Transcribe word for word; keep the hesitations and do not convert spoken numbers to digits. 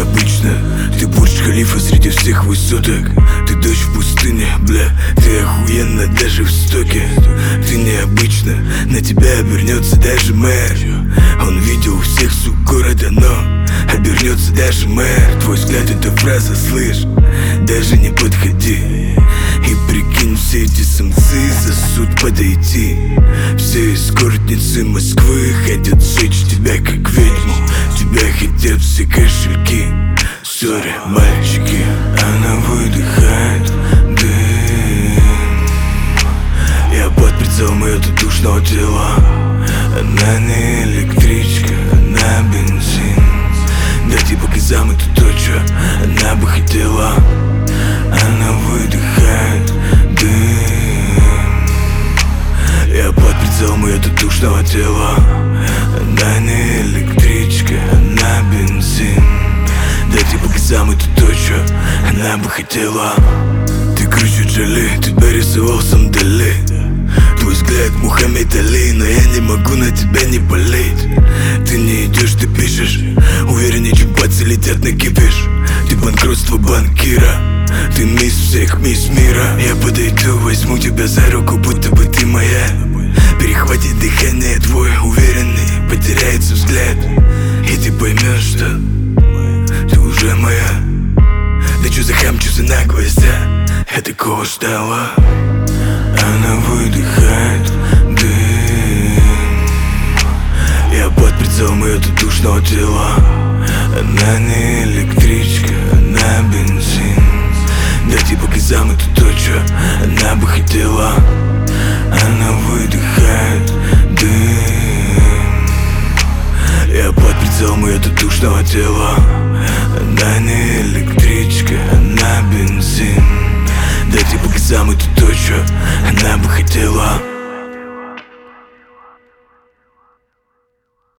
необычно. Ты Бурдж-Халифа среди всех высоток. Ты дочь в пустыне, бля, ты охуенно даже в стоке. Ты необычно, на тебя обернется даже мэр. Он видел у всех сук города, но обернется даже мэр. Твой взгляд — это фраза, слышь, даже не подходи. И прикинь, все эти самцы за суд подойти. Все эскортницы Москвы хотят сжечь тебя как ведьму. Тебя хотят все кошельки. Сори, мальчики. Она выдыхает дым. Я под прицелом ее душного тела. Она не электричка, она бензин. Дайте по газам, это то, что она бы хотела. Она выдыхает дым. Я под прицелом ее душного тела. Она не электричка, она бензин. Дайте по газам, это то, что она бы хотела. Ты круче Джоли, тебя рисовал сам Дали. Твой взгляд Мухаммед Али, но я не могу на тебя не болеть. Ты не идешь, ты пишешь, увереннее, чем пальцы летят на кипиш. Ты банкротство банкира, ты мисс всех мисс мира. Я подойду, возьму тебя за руку, будто бы ты моя. Перехватит дыхание твой уверенный, потеряется взгляд. И ты поймешь, что ты уже моя. Да чё за хам, чё за наглость, а? Я такого ждала. Она выдыхает дым. Я под прицелом ее душного тела. Она не электричка, она бензин. Дайте по газам, это то, что она бы хотела. Она выдыхает дым. Я под прицелом ее душного тела. Она не электричка, она бензин. Дайте по газам, это то, что она бы хотела.